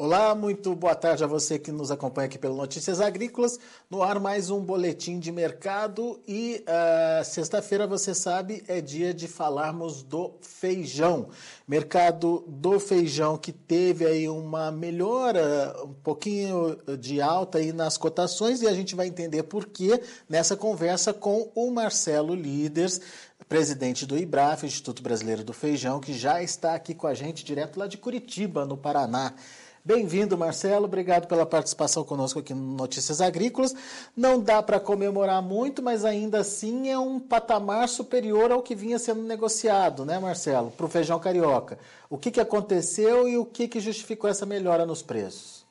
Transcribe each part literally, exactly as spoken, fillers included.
Olá, muito boa tarde a você que nos acompanha aqui pelo Notícias Agrícolas. No ar mais um boletim de mercado e uh, sexta-feira, você sabe, é dia de falarmos do feijão. Mercado do feijão que teve aí uma melhora, um pouquinho de alta aí nas cotações e a gente vai entender por quê nessa conversa com o Marcelo Líders, presidente do IBRAF, Instituto Brasileiro do Feijão, que já está aqui com a gente direto lá de Curitiba, no Paraná. Bem-vindo, Marcelo. Obrigado pela participação conosco aqui no Notícias Agrícolas. Não dá para comemorar muito, mas ainda assim é um patamar superior ao que vinha sendo negociado, né, Marcelo, para o feijão carioca. O que, que aconteceu e o que, que justificou essa melhora nos preços?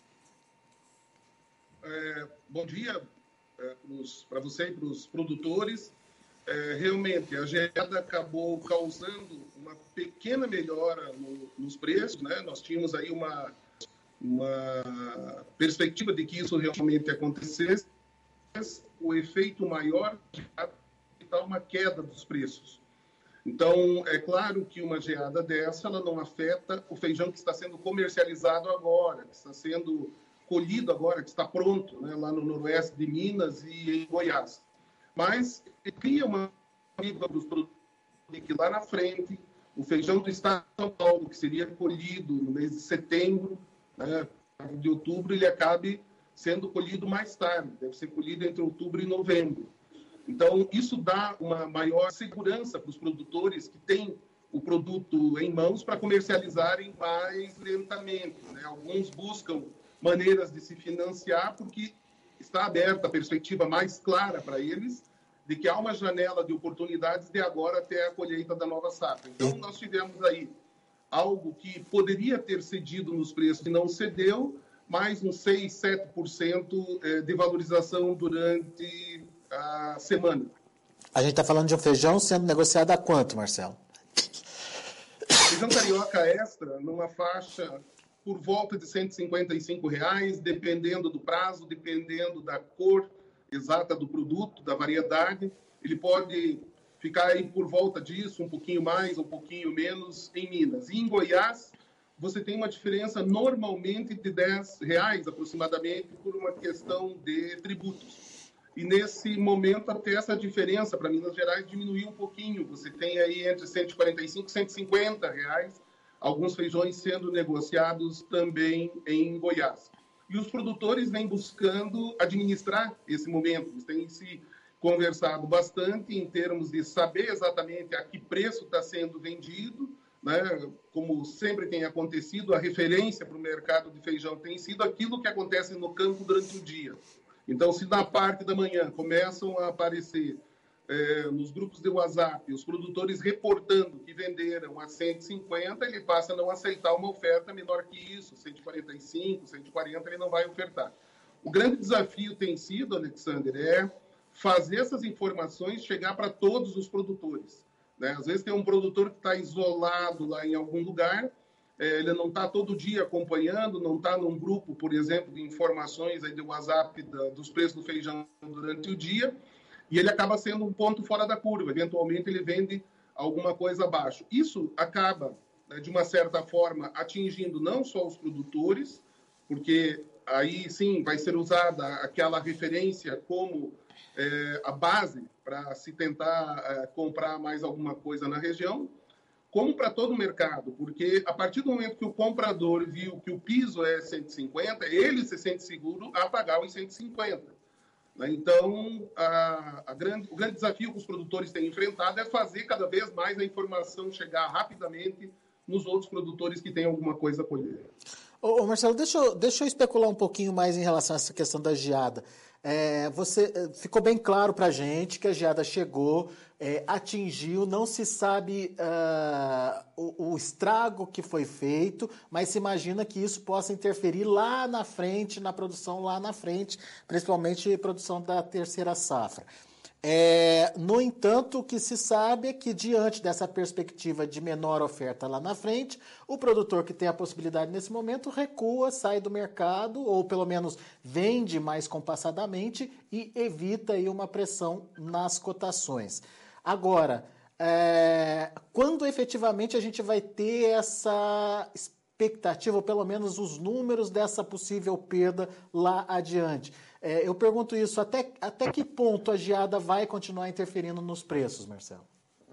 É, bom dia é, para você e para os produtores. É, realmente, a geada acabou causando uma pequena melhora no, nos preços, né? Nós tínhamos aí uma, uma perspectiva de que isso realmente acontecesse, mas o efeito maior é uma queda dos preços. Então, é claro que uma geada dessa ela não afeta o feijão que está sendo comercializado agora, que está sendo colhido agora, que está pronto, né? Lá no noroeste de Minas e em Goiás. Mas cria uma viva dos produtores que lá na frente, o feijão do estado de São Paulo, que seria colhido no mês de setembro, né, de outubro, ele acabe sendo colhido mais tarde, deve ser colhido entre outubro e novembro. Então, isso dá uma maior segurança para os produtores que têm o produto em mãos para comercializarem mais lentamente, né? Alguns buscam maneiras de se financiar porque está aberta a perspectiva mais clara para eles de que há uma janela de oportunidades de agora até a colheita da nova safra. Então, nós tivemos aí algo que poderia ter cedido nos preços e não cedeu, mais uns seis, sete por cento de valorização durante a semana. A gente está falando de um feijão sendo negociado a quanto, Marcelo? Feijão carioca extra, numa faixa por volta de cento e cinquenta e cinco reais, dependendo do prazo, dependendo da cor exata do produto, da variedade. Ele pode ficar aí por volta disso, um pouquinho mais, um pouquinho menos em Minas. E em Goiás, você tem uma diferença normalmente de dez reais aproximadamente por uma questão de tributos. E nesse momento, até essa diferença para Minas Gerais diminuiu um pouquinho. Você tem aí entre cento e quarenta e cinco e cento e cinquenta reais, alguns feijões sendo negociados também em Goiás. E os produtores vêm buscando administrar esse momento. Eles têm se conversado bastante em termos de saber exatamente a que preço está sendo vendido, né? Como sempre tem acontecido, a referência para o mercado de feijão tem sido aquilo que acontece no campo durante o dia. Então, se na parte da manhã começam a aparecer É, nos grupos de WhatsApp, os produtores reportando que venderam a cento e cinquenta, ele passa a não aceitar uma oferta menor que isso, cento e quarenta e cinco, cento e quarenta, ele não vai ofertar. O grande desafio tem sido, Alexander, é fazer essas informações chegar para todos os produtores, né? Às vezes tem um produtor que está isolado lá em algum lugar, é, ele não está todo dia acompanhando, não está num grupo, por exemplo, de informações aí de WhatsApp da, dos preços do feijão durante o dia, e ele acaba sendo um ponto fora da curva. Eventualmente, ele vende alguma coisa abaixo. Isso acaba, né, de uma certa forma, atingindo não só os produtores, porque aí, sim, vai ser usada aquela referência como é, a base para se tentar é, comprar mais alguma coisa na região, como para todo o mercado, porque a partir do momento que o comprador viu que o piso é cento e cinquenta, ele se sente seguro a pagar os cento e cinquenta. Então, a, a grande, o grande desafio que os produtores têm enfrentado é fazer cada vez mais a informação chegar rapidamente nos outros produtores que têm alguma coisa a colher. Ô, ô Marcelo, deixa eu, deixa eu especular um pouquinho mais em relação a essa questão da geada. É, você ficou bem claro para a gente que a geada chegou, é, atingiu, não se sabe uh, o, o estrago que foi feito, mas se imagina que isso possa interferir lá na frente, na produção lá na frente, principalmente produção da terceira safra. É, no entanto, o que se sabe é que, diante dessa perspectiva de menor oferta lá na frente, o produtor que tem a possibilidade nesse momento recua, sai do mercado, ou pelo menos vende mais compassadamente e evita aí uma pressão nas cotações. Agora, é, quando efetivamente a gente vai ter essa expectativa, ou pelo menos os números dessa possível perda lá adiante? É, eu pergunto isso, até, até que ponto a geada vai continuar interferindo nos preços, Marcelo?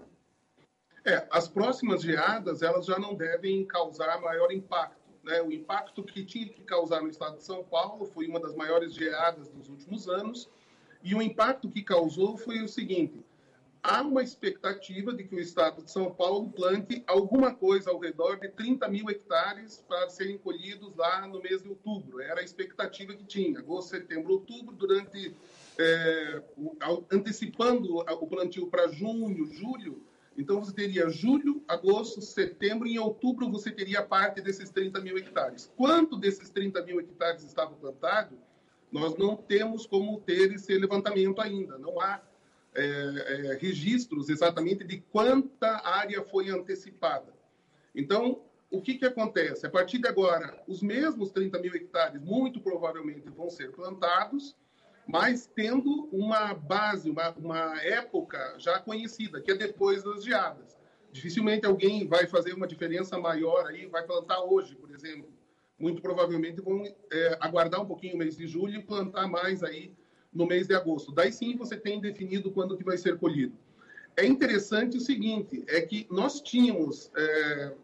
É, as próximas geadas, elas já não devem causar maior impacto, né? O impacto que tinha que causar no estado de São Paulo foi uma das maiores geadas dos últimos anos, e o impacto que causou foi o seguinte: há uma expectativa de que o estado de São Paulo plante alguma coisa ao redor de trinta mil hectares para serem colhidos lá no mês de outubro. Era a expectativa que tinha, agosto, setembro, outubro, durante, é, o, antecipando o plantio para junho, julho. Então, você teria julho, agosto, setembro, e em outubro você teria parte desses trinta mil hectares. Quanto desses trinta mil hectares estavam plantados, nós não temos como ter esse levantamento ainda. Não há é, é, registros exatamente de quanta área foi antecipada. Então, o que, que acontece? A partir de agora, os mesmos trinta mil hectares, muito provavelmente, vão ser plantados, mas tendo uma base, uma, uma época já conhecida, que é depois das geadas. Dificilmente alguém vai fazer uma diferença maior aí, vai plantar hoje, por exemplo. Muito provavelmente vão é, aguardar um pouquinho o mês de julho e plantar mais aí no mês de agosto. Daí sim você tem definido quando que vai ser colhido. É interessante o seguinte, é que nós tínhamos é,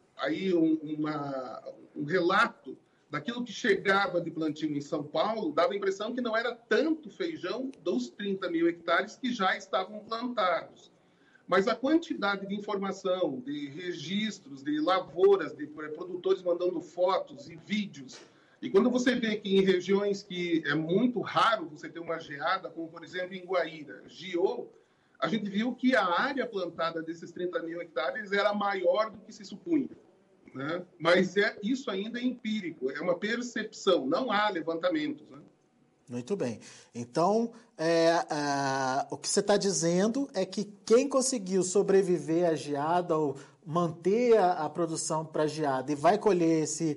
aí um, uma, um relato daquilo que chegava de plantio em São Paulo, dava a impressão que não era tanto feijão dos trinta mil hectares que já estavam plantados. Mas a quantidade de informação, de registros, de lavouras, de produtores mandando fotos e vídeos, e quando você vê que em regiões que é muito raro você ter uma geada, como por exemplo em Guaíra, Giou, a gente viu que a área plantada desses trinta mil hectares era maior do que se supunha. Né? Mas é, isso ainda é empírico, é uma percepção, não há levantamentos. Né? Muito bem. Então, é, é, o que você está dizendo é que quem conseguiu sobreviver à geada ou manter a, a produção para a geada e vai colher esse,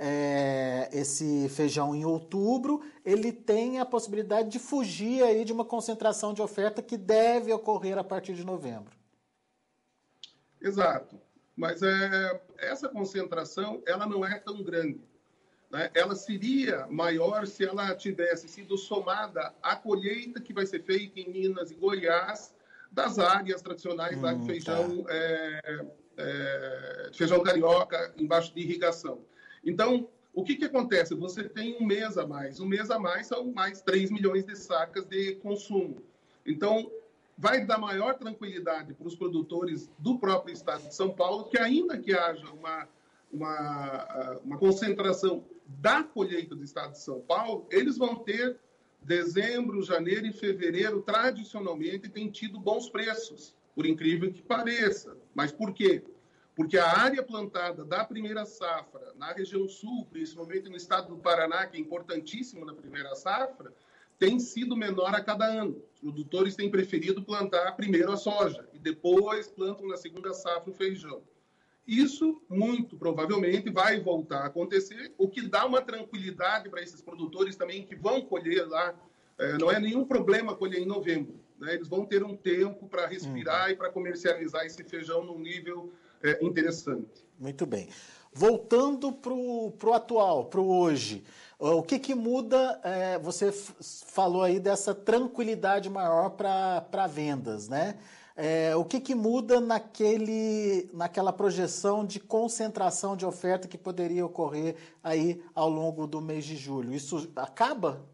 é, esse feijão em outubro, ele tem a possibilidade de fugir aí de uma concentração de oferta que deve ocorrer a partir de novembro. Exato. Mas é, essa concentração ela não é tão grande. Né? Ela seria maior se ela tivesse sido somada à colheita que vai ser feita em Minas e Goiás das áreas tradicionais hum, lá de feijão, tá. é, é, feijão carioca embaixo de irrigação. Então, o que, que acontece? Você tem um mês a mais. Um mês a mais são mais três milhões de sacas de consumo. Então, vai dar maior tranquilidade para os produtores do próprio estado de São Paulo, que ainda que haja uma, uma, uma concentração da colheita do estado de São Paulo, eles vão ter dezembro, janeiro e fevereiro, tradicionalmente, tem tido bons preços, por incrível que pareça. Mas por quê? Porque a área plantada da primeira safra, na região sul, principalmente no estado do Paraná, que é importantíssimo na primeira safra, tem sido menor a cada ano. Os produtores têm preferido plantar primeiro a soja e depois plantam na segunda safra o feijão. Isso, muito provavelmente, vai voltar a acontecer, o que dá uma tranquilidade para esses produtores também que vão colher lá. É, não é nenhum problema colher em novembro. Né? Eles vão ter um tempo para respirar uhum. e para comercializar esse feijão num nível é, interessante. Muito bem. Voltando para o atual, para o hoje, o que, que muda? É, você f- falou aí dessa tranquilidade maior para vendas, né? É, o que, que muda naquele, naquela projeção de concentração de oferta que poderia ocorrer aí ao longo do mês de julho? Isso acaba?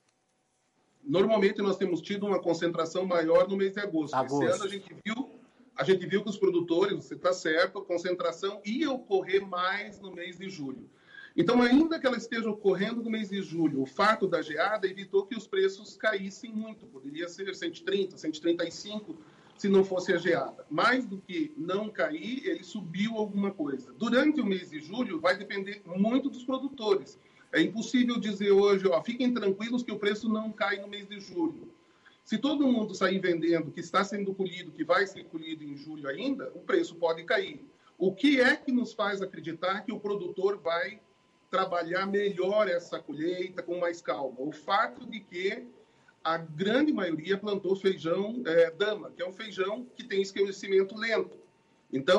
Normalmente nós temos tido uma concentração maior no mês de agosto. agosto. Esse ano a gente viu, a gente viu que os produtores, você está certo, a concentração ia ocorrer mais no mês de julho. Então, ainda que ela esteja ocorrendo no mês de julho, o fato da geada evitou que os preços caíssem muito. Poderia ser cento e trinta, cento e trinta e cinco se não fosse a geada. Mais do que não cair, ele subiu alguma coisa. Durante o mês de julho, vai depender muito dos produtores. É impossível dizer hoje, ó, fiquem tranquilos que o preço não cai no mês de julho. Se todo mundo sair vendendo que está sendo colhido, que vai ser colhido em julho ainda, o preço pode cair. O que é que nos faz acreditar que o produtor vai trabalhar melhor essa colheita com mais calma? O fato de que a grande maioria plantou feijão é, dama, que é um feijão que tem esquecimento lento. Então,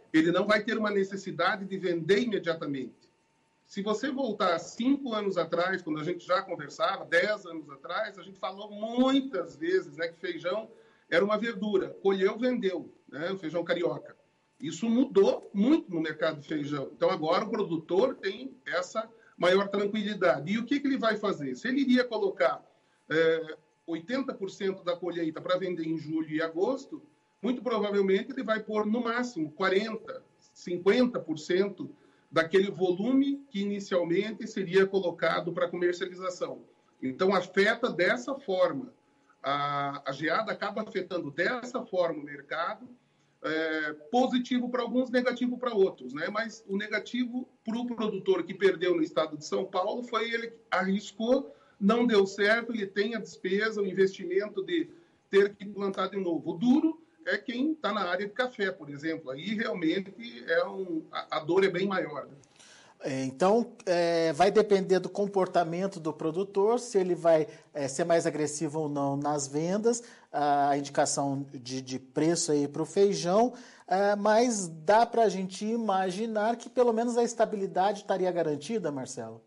ele não vai ter uma necessidade de vender imediatamente. Se você voltar cinco anos atrás, quando a gente já conversava, dez anos atrás, a gente falou muitas vezes, né, que feijão era uma verdura. Colheu, vendeu, né, o feijão carioca. Isso mudou muito no mercado de feijão. Então, agora o produtor tem essa maior tranquilidade. E o que, que ele vai fazer? Se ele iria colocar é, oitenta por cento da colheita para vender em julho e agosto, muito provavelmente ele vai pôr no máximo quarenta por cento, cinquenta por cento daquele volume que inicialmente seria colocado para comercialização. Então, afeta dessa forma. A, a geada acaba afetando dessa forma o mercado, é, positivo para alguns, negativo para outros, né? Mas o negativo para o produtor que perdeu no estado de São Paulo foi ele que arriscou, não deu certo, ele tem a despesa, o investimento de ter que plantar de novo. O duro é quem está na área de café, por exemplo. Aí realmente é um, a, a dor é bem maior, né? Então, é, vai depender do comportamento do produtor, se ele vai é, ser mais agressivo ou não nas vendas, a indicação de, de preço aí para o feijão, é, mas dá para a gente imaginar que pelo menos a estabilidade estaria garantida, Marcelo?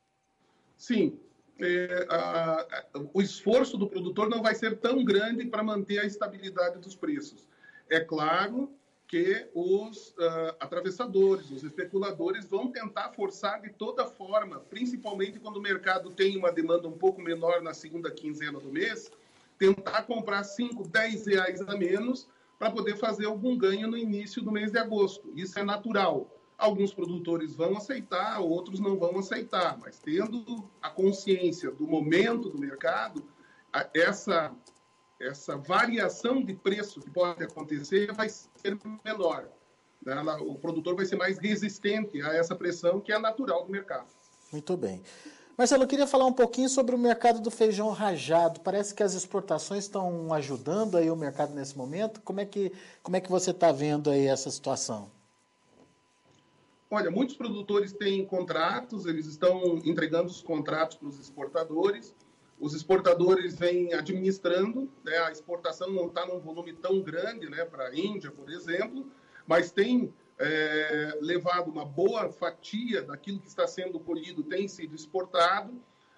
Sim. É, a, a, o esforço do produtor não vai ser tão grande para manter a estabilidade dos preços. É claro que os uh, atravessadores, os especuladores vão tentar forçar de toda forma, principalmente quando o mercado tem uma demanda um pouco menor na segunda quinzena do mês, tentar comprar cinco, dez reais a menos para poder fazer algum ganho no início do mês de agosto. Isso é natural. Alguns produtores vão aceitar, outros não vão aceitar, mas tendo a consciência do momento do mercado, essa, essa variação de preço que pode acontecer vai ser menor. O produtor vai ser mais resistente a essa pressão que é natural do mercado. Muito bem. Marcelo, eu queria falar um pouquinho sobre o mercado do feijão rajado. Parece que as exportações estão ajudando aí o mercado nesse momento. Como é que, como é que você está vendo aí essa situação? Olha, muitos produtores têm contratos, eles estão entregando os contratos para os exportadores. Os exportadores vêm administrando, né? A exportação não está num volume tão grande, né, para a Índia, por exemplo, mas tem é, levado uma boa fatia daquilo que está sendo colhido, tem sido exportado,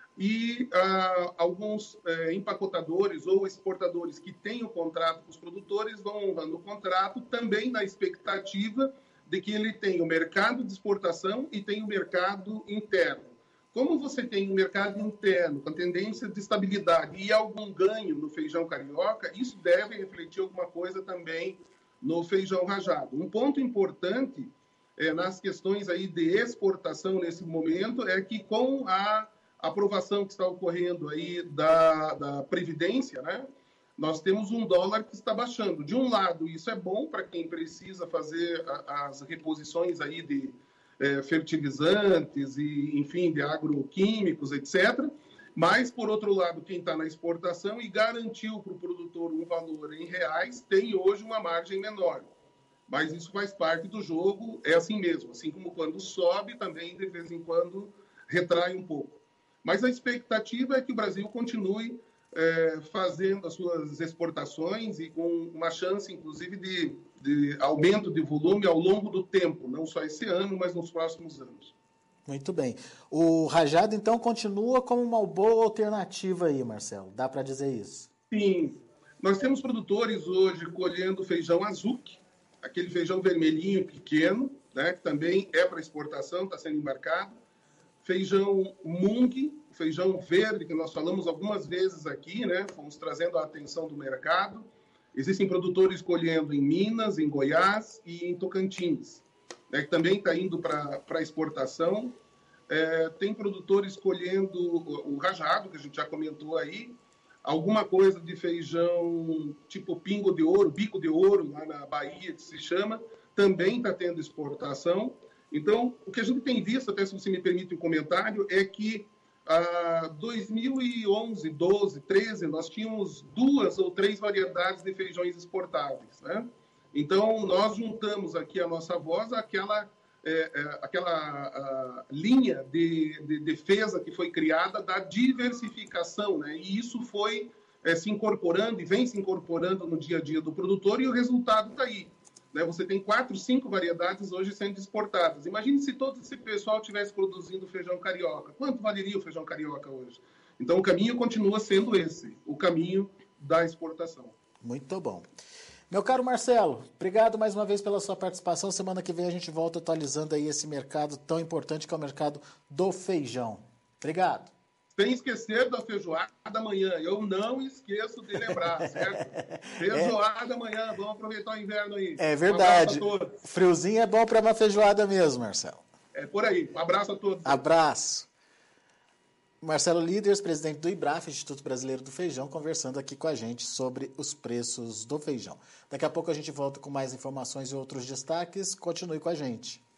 e ah, alguns é, empacotadores ou exportadores que têm o contrato com os produtores vão honrando o contrato, também na expectativa de que ele tem o mercado de exportação e tem o mercado interno. Como você tem um mercado interno com tendência de estabilidade e algum ganho no feijão carioca, isso deve refletir alguma coisa também no feijão rajado. Um ponto importante é, nas questões aí de exportação nesse momento é que com a aprovação que está ocorrendo aí da, da Previdência, né, nós temos um dólar que está baixando. De um lado, isso é bom para quem precisa fazer a, as reposições aí de é, fertilizantes e, enfim, de agroquímicos, etcétera. Mas, por outro lado, quem está na exportação e garantiu para o produtor um valor em reais, tem hoje uma margem menor. Mas isso faz parte do jogo, é assim mesmo. Assim como quando sobe, também, de vez em quando, retrai um pouco. Mas a expectativa é que o Brasil continue É, fazendo as suas exportações e com uma chance, inclusive, de, de aumento de volume ao longo do tempo, não só esse ano, mas nos próximos anos. Muito bem. O rajado, então, continua como uma boa alternativa aí, Marcelo. Dá para dizer isso? Sim. Nós temos produtores hoje colhendo feijão azuki, aquele feijão vermelhinho pequeno, né, que também é para exportação, está sendo embarcado. Feijão mung, feijão verde, que nós falamos algumas vezes aqui, né? Fomos trazendo a atenção do mercado. Existem produtores colhendo em Minas, em Goiás e em Tocantins, né? Que também está indo para exportação. É, tem produtores colhendo o, o rajado, que a gente já comentou aí, alguma coisa de feijão tipo pingo de ouro, bico de ouro, lá na Bahia, que se chama, também está tendo exportação. Então, o que a gente tem visto, até se você me permite um comentário, é que ah, dois mil e onze, doze, treze, nós tínhamos duas ou três variedades de feijões exportáveis, né? Então, nós juntamos aqui a nossa voz àquela, é, é, aquela a, linha de, de defesa que foi criada da diversificação, né? E isso foi é, se incorporando e vem se incorporando no dia a dia do produtor e o resultado está aí. né? Você tem quatro, cinco variedades hoje sendo exportadas. Imagine se todo esse pessoal estivesse produzindo feijão carioca. Quanto valeria o feijão carioca hoje? Então, o caminho continua sendo esse, o caminho da exportação. Muito bom. Meu caro Marcelo, obrigado mais uma vez pela sua participação. Semana que vem a gente volta atualizando aí esse mercado tão importante que é o mercado do feijão. Obrigado. Sem esquecer da feijoada amanhã. Eu não esqueço de lembrar, certo? Feijoada é. amanhã. Vamos aproveitar o inverno aí. É verdade. Um friozinho é bom para uma feijoada mesmo, Marcelo. É por aí. Um abraço a todos. Abraço. Marcelo Líderes, presidente do IBRAF, Instituto Brasileiro do Feijão, conversando aqui com a gente sobre os preços do feijão. Daqui a pouco a gente volta com mais informações e outros destaques. Continue com a gente.